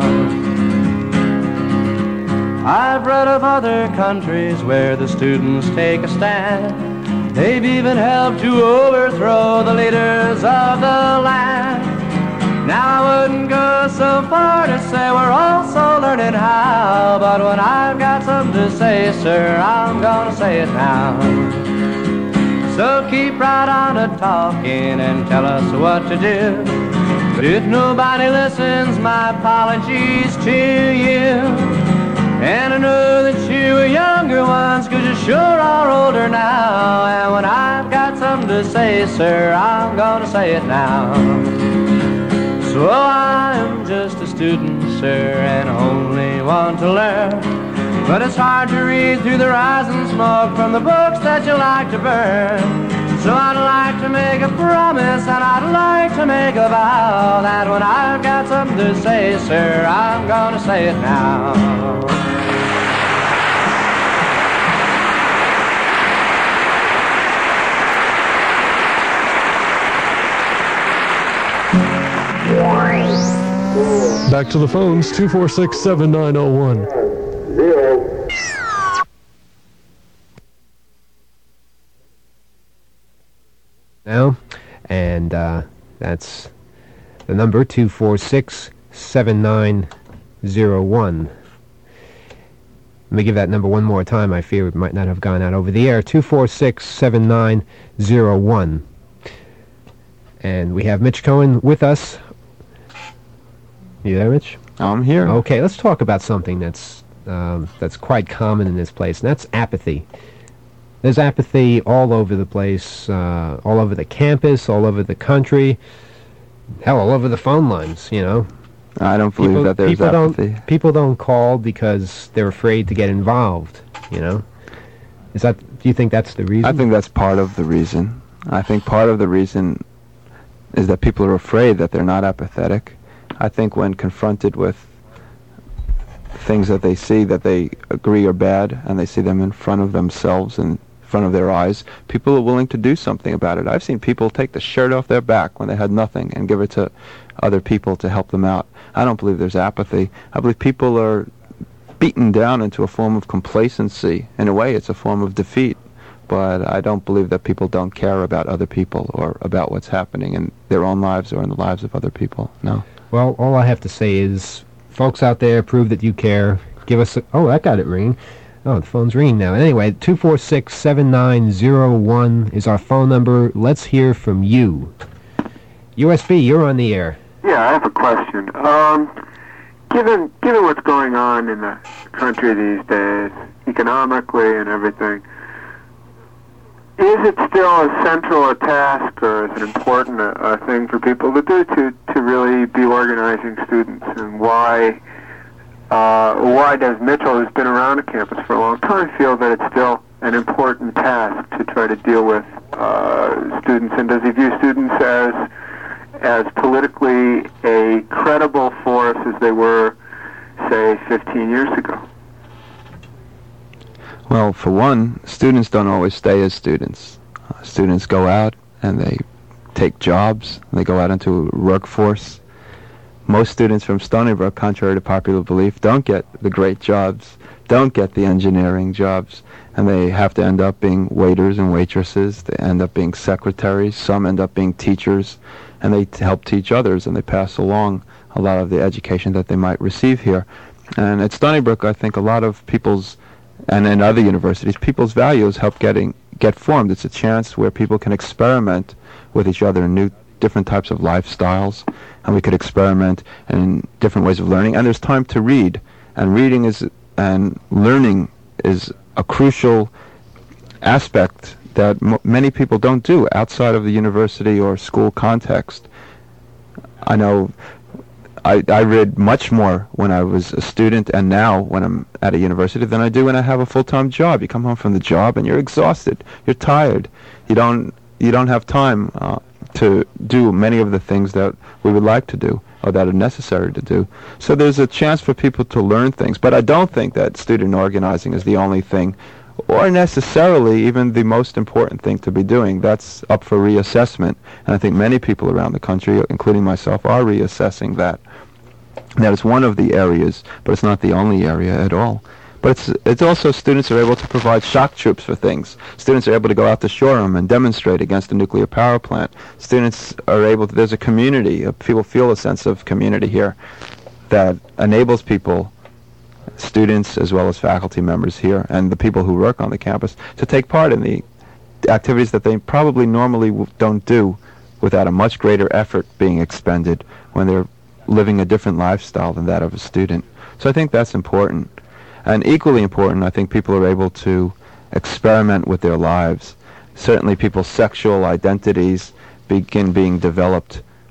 I've read of other countries where the students take a stand. They've even helped to overthrow the leaders of the land. Now I wouldn't go so far to say we're also learning how, but when I've got something to say, sir, I'm gonna say it now. So keep right on a talking and tell us what to do. But if nobody listens, my apologies to you. And I know that you were younger once, 'cause you sure are older now. And when I've got something to say, sir, I'm gonna say it now. So I'm just a student, sir, and only want to learn. But it's hard to read through the rising smoke from the books that you like to burn. So I'd like to make a promise, and I'd like to make a vow, that when I've got something to say, sir, I'm gonna say it now. Back to the phones, two four six, seven nine zero one. Now, and uh, that's the number, two four six, seven nine zero one. Let me give that number one more time. I fear it might not have gone out over the air. two four six, seven nine zero one. And we have Mitch Cohen with us. You there, Mitch? I'm here. Okay, let's talk about something that's um, that's quite common in this place, and that's apathy. There's apathy all over the place, uh, all over the campus, all over the country, hell, all over the phone lines, you know. I don't believe people, that there's people apathy. Don't, people don't call because they're afraid to get involved, you know. Is that? Do you think that's the reason? I think that's part of the reason. I think part of the reason is that people are afraid that they're not apathetic. I think when confronted with things that they see that they agree are bad, and they see them in front of themselves and in front of their eyes, people are willing to do something about it. I've seen people take the shirt off their back when they had nothing and give it to other people to help them out. I don't believe there's apathy. I believe people are beaten down into a form of complacency. In a way, it's a form of defeat. But I don't believe that people don't care about other people or about what's happening in their own lives or in the lives of other people. No. Well, all I have to say is, folks out there, prove that you care. Give us a... Oh, that got it ringing. Oh, the phone's ringing now. Anyway, two four six, seven nine zero one is our phone number. Let's hear from you. U S B, you're on the air. Yeah, I have a question. Um, given given what's going on in the country these days, economically and everything, is it still as central a task, or is it important a, a thing for people to do to, to really be organizing students? And why uh, why does Mitchell, who's been around the campus for a long time, feel that it's still an important task to try to deal with uh, students? And does he view students as as politically a credible force as they were, say, fifteen years ago? Well, for one, students don't always stay as students. Uh, students go out and they take jobs. And they go out into a workforce. Most students from Stony Brook, contrary to popular belief, don't get the great jobs, don't get the engineering jobs, and they have to end up being waiters and waitresses. They end up being secretaries. Some end up being teachers, and they t- help teach others, and they pass along a lot of the education that they might receive here. And at Stony Brook, I think a lot of people's, and in other universities, people's values help getting get formed. It's a chance where people can experiment with each other in new, different types of lifestyles, and we could experiment in different ways of learning. And there's time to read, and reading is and learning is a crucial aspect that m- many people don't do outside of the university or school context. I know I, I read much more when I was a student and now when I'm at a university than I do when I have a full-time job. You come home from the job and you're exhausted. You're tired. You don't you don't have time uh, to do many of the things that we would like to do or that are necessary to do. So there's a chance for people to learn things. But I don't think that student organizing is the only thing or necessarily even the most important thing to be doing. That's up for reassessment. And I think many people around the country, including myself, are reassessing that. That is one of the areas, but it's not the only area at all. But it's it's also students are able to provide shock troops for things. Students are able to go out to Shoreham and demonstrate against a nuclear power plant. Students are able to, there's a community, uh, people feel a sense of community here that enables people, students as well as faculty members here, and the people who work on the campus, to take part in the activities that they probably normally w- don't do without a much greater effort being expended when they're living a different lifestyle than that of a student. So I think that's important. And equally important, I think people are able to experiment with their lives. Certainly people's sexual identities begin being developed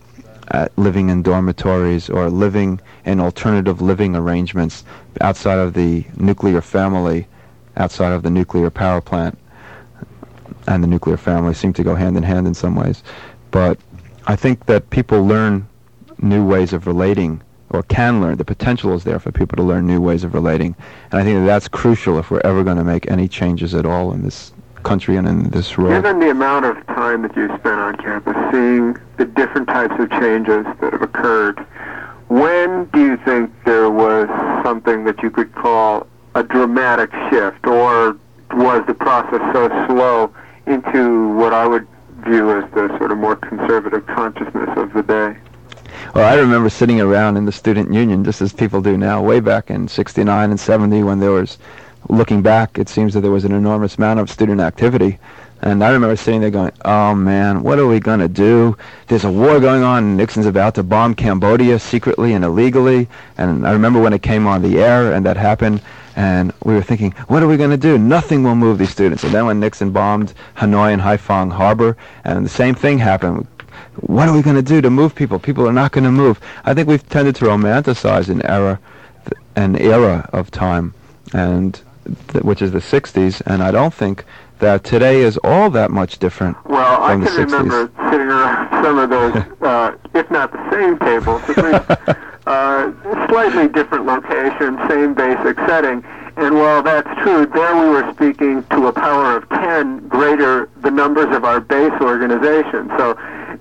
uh, living in dormitories or living in alternative living arrangements outside of the nuclear family, outside of the nuclear power plant. And the nuclear family seem to go hand in hand in some ways. But I think that people learn new ways of relating, or can learn. The potential is there for people to learn new ways of relating. And I think that that's crucial if we're ever going to make any changes at all in this country and in this world. Given the amount of time that you spent on campus seeing the different types of changes that have occurred, when do you think there was something that you could call a dramatic shift, or was the process so slow into what I would view as the sort of more conservative consciousness of the day? Well, I remember sitting around in the student union, just as people do now, way back in sixty-nine and seventy, when there was, looking back, it seems that there was an enormous amount of student activity. And I remember sitting there going, oh man, what are we going to do? There's a war going on, and Nixon's about to bomb Cambodia secretly and illegally. And I remember when it came on the air and that happened, and we were thinking, what are we going to do? Nothing will move these students. And then when Nixon bombed Hanoi and Haiphong Harbor, and the same thing happened, what are we going to do to move people? People are not going to move. I think we've tended to romanticize an era, an era of time, and th- which is the sixties, and I don't think that today is all that much different well, from the I can sixties. remember sitting around some of those, uh, if not the same tables, at least uh, slightly different location, same basic setting. And while that's true, there we were speaking to a power of ten greater the numbers of our base organization. So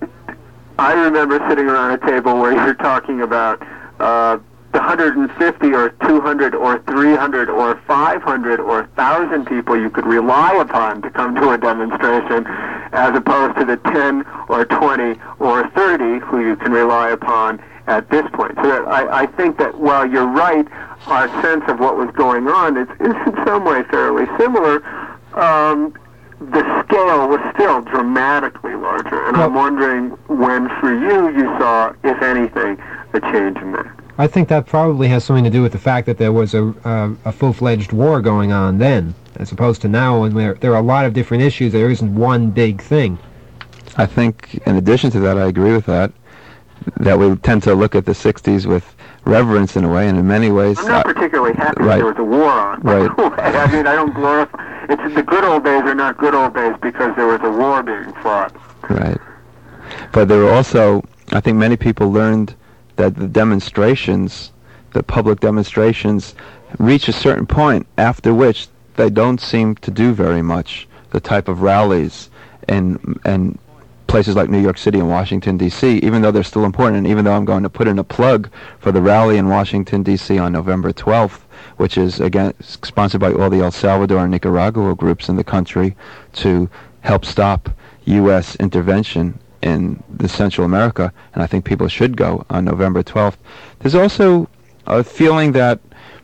I remember sitting around a table where you're talking about uh, the one hundred fifty or two hundred or three hundred or five hundred or one thousand people you could rely upon to come to a demonstration, as opposed to the ten or twenty or thirty who you can rely upon at this point. So that I, I think that while you're right, our sense of what was going on is, is in some way fairly similar. Um, the scale was still dramatically larger, and well, I'm wondering when, for you, you saw, if anything, a change in that. I think that probably has something to do with the fact that there was a, uh, a full-fledged war going on then, as opposed to now when there, there are a lot of different issues. There isn't one big thing. I think, in addition to that, I agree with that, that we tend to look at the sixties with reverence in a way, and in many ways... I'm not I, particularly happy right. there was a war on. Right. I mean, I don't glorify... It's the good old days are not good old days because there was a war being fought. Right. But there were also, I think many people learned that the demonstrations, the public demonstrations, reach a certain point after which they don't seem to do very much. The type of rallies and and places like New York City and Washington, D C, even though they're still important, and even though I'm going to put in a plug for the rally in Washington, D C on November twelfth, which is, again, sponsored by all the El Salvador and Nicaragua groups in the country to help stop U S intervention in the Central America, and I think people should go on November twelfth. There's also a feeling that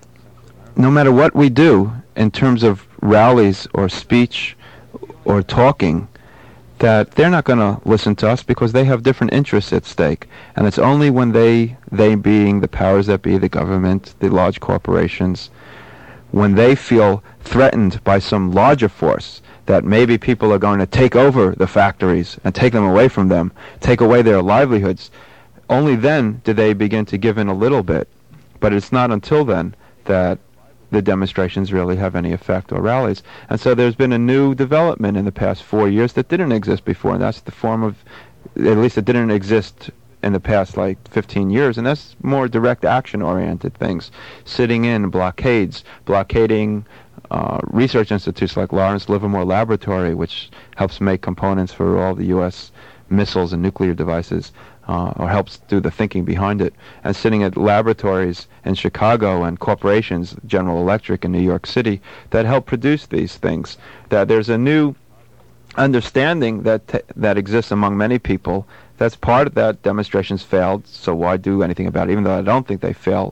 no matter what we do in terms of rallies or speech or talking, that they're not going to listen to us because they have different interests at stake. And it's only when they, they being the powers that be, the government, the large corporations, when they feel threatened by some larger force, that maybe people are going to take over the factories and take them away from them, take away their livelihoods, only then do they begin to give in a little bit. But it's not until then that the demonstrations really have any effect or rallies. And so there's been a new development in the past four years that didn't exist before, and that's the form of, at least it didn't exist in the past like fifteen years, and that's more direct action-oriented things. Sitting in blockades, blockading uh, research institutes like Lawrence Livermore Laboratory, which helps make components for all the U S missiles and nuclear devices, Uh, or helps do the thinking behind it, and sitting at laboratories in Chicago and corporations, General Electric in New York City, that help produce these things. That there's a new understanding that t- that exists among many people. That's part of that. Demonstrations failed, so why do anything about it? Even though I don't think they fail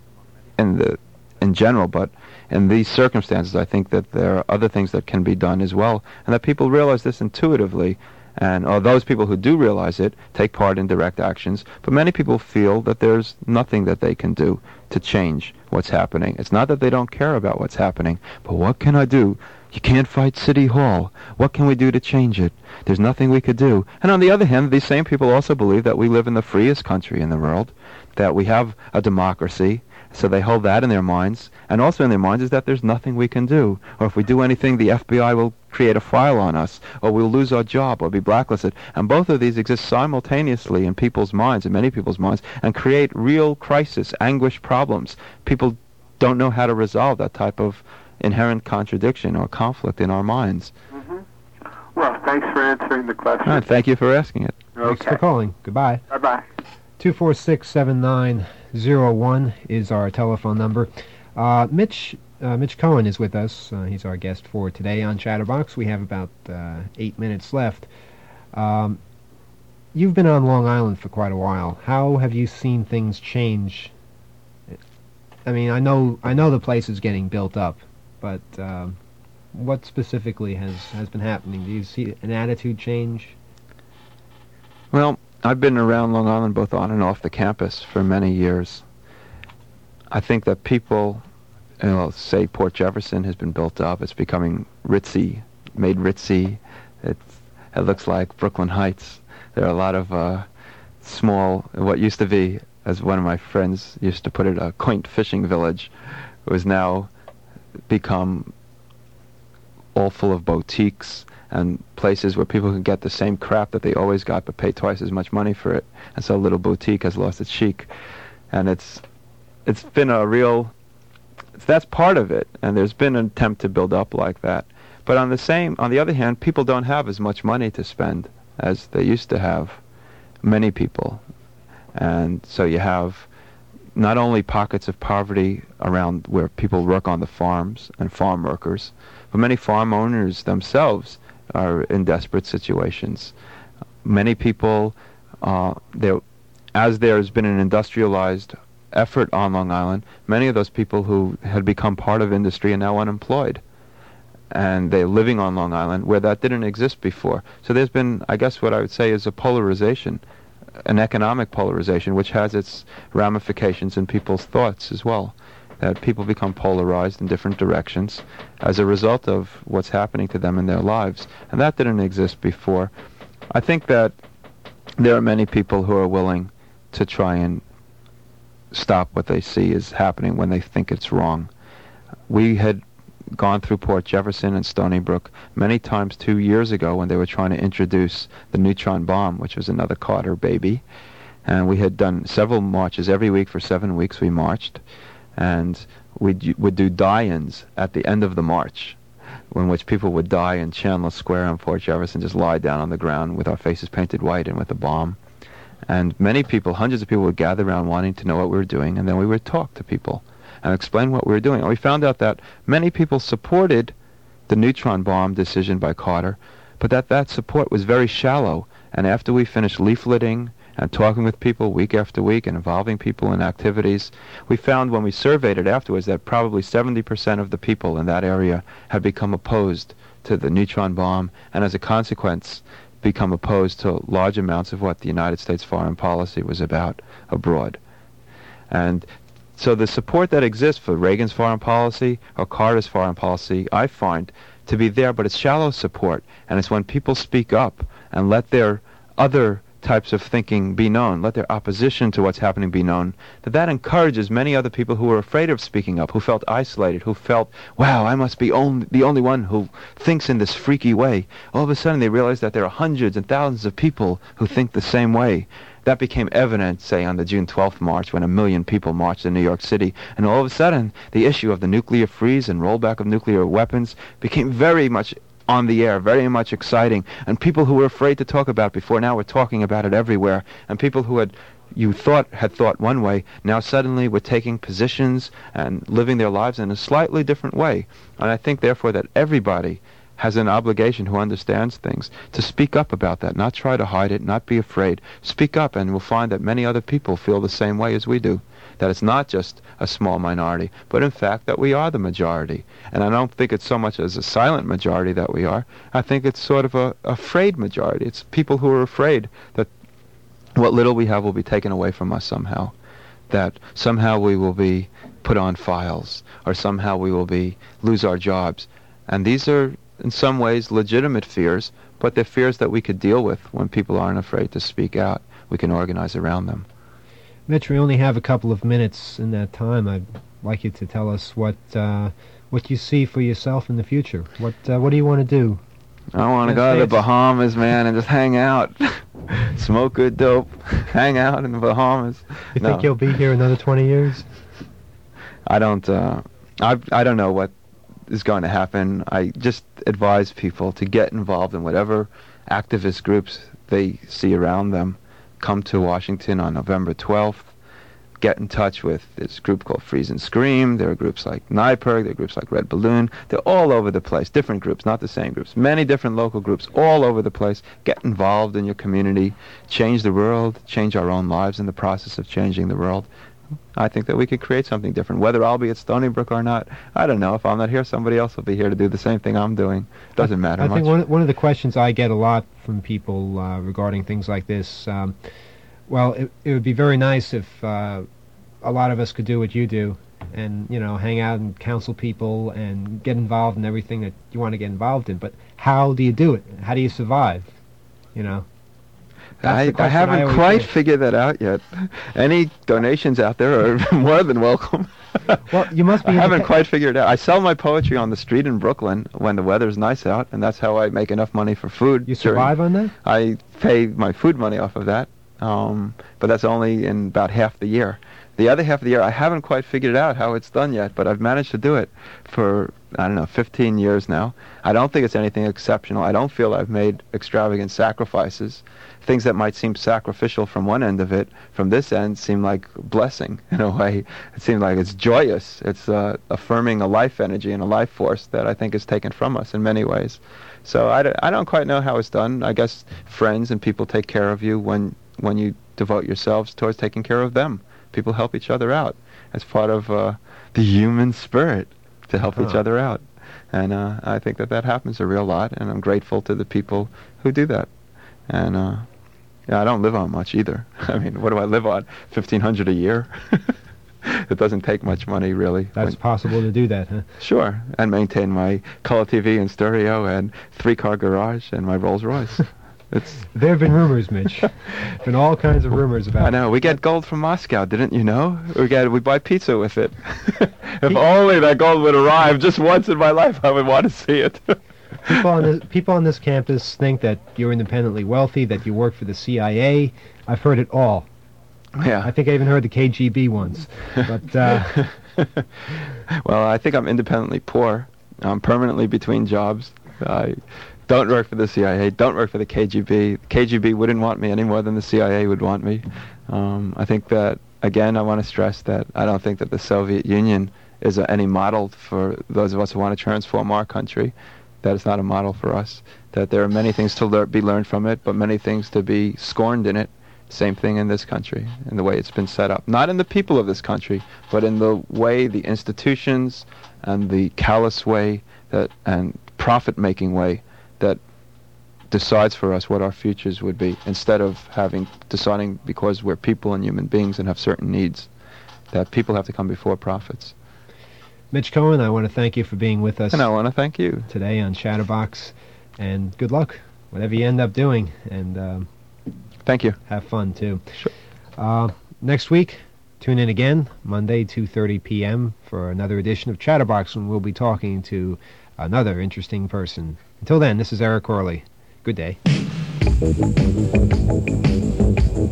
in the in general, but in these circumstances, I think that there are other things that can be done as well, and that people realize this intuitively. And or those people who do realize it take part in direct actions, but many people feel that there's nothing that they can do to change what's happening. It's not that they don't care about what's happening, but what can I do You can't fight City Hall. What can we do to change it? There's nothing we could do. And on the other hand, these same people also believe that we live in the freest country in the world, that we have a democracy, so they hold that in their minds. And also in their minds is that there's nothing we can do. Or if we do anything, the F B I will create a file on us, or we'll lose our job, or be blacklisted. And both of these exist simultaneously in people's minds, in many people's minds, and create real crisis, anguish, problems. People don't know how to resolve that type of inherent contradiction or conflict in our minds. Mm-hmm. Well, thanks for answering the question. All right, thank you for asking it. Thanks Okay. for calling. Goodbye. Bye-bye. two four six, seven nine zero one is our telephone number. Uh, Mitch uh, Mitch Cohen is with us. Uh, he's our guest for today on Chatterbox. We have about uh, eight minutes left. Um, you've been on Long Island for quite a while. How have you seen things change? I mean, I know I know the place is getting built up, but um, what specifically has, has been happening? Do you see an attitude change? Well, I've been around Long Island both on and off the campus for many years. I think that people, you know, say Port Jefferson has been built up. It's becoming ritzy, made ritzy. It's, it looks like Brooklyn Heights. There are a lot of uh, small, what used to be, as one of my friends used to put it, a quaint fishing village, was now become all full of boutiques and places where people can get the same crap that they always got but pay twice as much money for it. And so Little Boutique has lost its chic. And it's it's been a real, that's part of it. And there's been an attempt to build up like that. But on the same, on the other hand, people don't have as much money to spend as they used to have, many people. And so you have not only pockets of poverty around where people work on the farms and farm workers, but many farm owners themselves are in desperate situations. Many people, uh, there, as there's been an industrialized effort on Long Island, many of those people who had become part of industry are now unemployed. And they're living on Long Island where that didn't exist before. So there's been, I guess what I would say is a polarization, an economic polarization, which has its ramifications in people's thoughts as well. That people become polarized in different directions as a result of what's happening to them in their lives. And that didn't exist before. I think that there are many people who are willing to try and stop what they see is happening when they think it's wrong. We had gone through Port Jefferson and Stony Brook many times two years ago when they were trying to introduce the neutron bomb, which was another Carter baby. And we had done several marches. Every week for seven weeks we marched. And we would do die-ins at the end of the march, in which people would die in Chandler Square in Port Jefferson, just lie down on the ground with our faces painted white and with a bomb. And many people, hundreds of people would gather around wanting to know what we were doing, and then we would talk to people and explain what we were doing. And we found out that many people supported the neutron bomb decision by Carter, but that that support was very shallow. And after we finished leafleting and talking with people week after week and involving people in activities, we found when we surveyed it afterwards that probably seventy percent of the people in that area had become opposed to the neutron bomb, and as a consequence become opposed to large amounts of what the United States foreign policy was about abroad. And so the support that exists for Reagan's foreign policy or Carter's foreign policy, I find to be there, but it's shallow support. And it's when people speak up and let their other types of thinking be known, let their opposition to what's happening be known, that that encourages many other people who were afraid of speaking up, who felt isolated, who felt, wow, I must be only, the only one who thinks in this freaky way. All of a sudden they realize that there are hundreds and thousands of people who think the same way. That became evident, say, on the June twelfth march when a million people marched in New York City. And all of a sudden, the issue of the nuclear freeze and rollback of nuclear weapons became very much on the air, very much exciting. And people who were afraid to talk about it before now were talking about it everywhere. And people who had you thought had thought one way now suddenly were taking positions and living their lives in a slightly different way. And I think, therefore, that everybody has an obligation who understands things to speak up about that, not try to hide it, not be afraid. Speak up, and we'll find that many other people feel the same way as we do, that it's not just a small minority, but in fact that we are the majority. And I don't think it's so much as a silent majority that we are. I think it's sort of a afraid majority. It's people who are afraid that what little we have will be taken away from us somehow, that somehow we will be put on files, or somehow we will be lose our jobs. And these are, in some ways, legitimate fears, but they're fears that we could deal with when people aren't afraid to speak out. We can organize around them. Mitch, we only have a couple of minutes in that time. I'd like you to tell us what uh, what you see for yourself in the future. What uh, what do you want to do? I want to go to the Bahamas, man, and just hang out. Smoke good dope. Hang out in the Bahamas. You No. think you'll be here another twenty years? I don't, uh, I, I don't know what is going to happen. I just advise people to get involved in whatever activist groups they see around them. Come to Washington on November twelfth. Get in touch with this group called Freeze and Scream. There are groups like NYPIRG. There are groups like Red Balloon. They're all over the place. Different groups, not the same groups. Many different local groups all over the place. Get involved in your community. Change the world. Change our own lives in the process of changing the world. I think that we could create something different. Whether I'll be at Stony Brook or not, I don't know. If I'm not here, somebody else will be here to do the same thing I'm doing. Doesn't matter I much. think one one of the questions I get a lot from people uh, regarding things like this, um, well, it, it would be very nice if uh, a lot of us could do what you do, and you know, hang out and counsel people and get involved in everything that you want to get involved in. But how do you do it? How do you survive? You know. That's I, the I question haven't always quite get. figured that out yet. Any donations out there are more than welcome. Well, you must be. I haven't indep- quite figured it out. I sell my poetry on the street in Brooklyn when the weather's nice out, and that's how I make enough money for food. You during- survive on that? I pay my food money off of that, um, but that's only in about half the year. The other half of the year, I haven't quite figured out how it's done yet, but I've managed to do it for, I don't know, fifteen years now. I don't think it's anything exceptional. I don't feel I've made extravagant sacrifices. Things that might seem sacrificial from one end of it, from this end, seem like blessing in a way. It seems like it's joyous. It's uh, affirming a life energy and a life force that I think is taken from us in many ways. So I, d- I don't quite know how it's done. I guess friends and people take care of you when, when you devote yourselves towards taking care of them. People help each other out. It's part of uh, the human spirit to help each Huh. other out. And uh, I think that that happens a real lot, and I'm grateful to the people who do that. And uh, yeah, I don't live on much either. I mean, what do I live on? fifteen hundred dollars a year? It doesn't take much money, really. That's When- possible to do that, huh? Sure, and maintain my color T V and stereo and three-car garage and my Rolls Royce. It's. There have been rumors, Mitch. been all kinds of rumors about. I know. We get gold from Moscow, didn't you know? We get. We buy pizza with it. If Pe- only that gold would arrive just once in my life, I would want to see it. People on this people on this campus think that you're independently wealthy, that you work for the C I A. I've heard it all. Yeah. I think I even heard the K G B once. But uh, Well, I think I'm independently poor. I'm permanently between jobs. I don't work for the C I A, don't work for the K G B. K G B wouldn't want me any more than the C I A would want me. Um, I think that, again, I want to stress that I don't think that the Soviet Union is a, any model for those of us who want to transform our country. That is not a model for us. That there are many things to lear- be learned from it, but many things to be scorned in it. Same thing in this country, in the way it's been set up. Not in the people of this country, but in the way the institutions and the callous way that and profit-making way that decides for us what our futures would be, instead of having deciding because we're people and human beings and have certain needs, that people have to come before profits. Mitch Cohen, I want to thank you for being with us And I want to thank you. today on Chatterbox, and good luck, whatever you end up doing, and um, Thank you. have fun too. Sure. Uh, next week, tune in again, Monday, two thirty p.m. for another edition of Chatterbox, when we'll be talking to another interesting person. Until then, this is Eric Corley. Good day.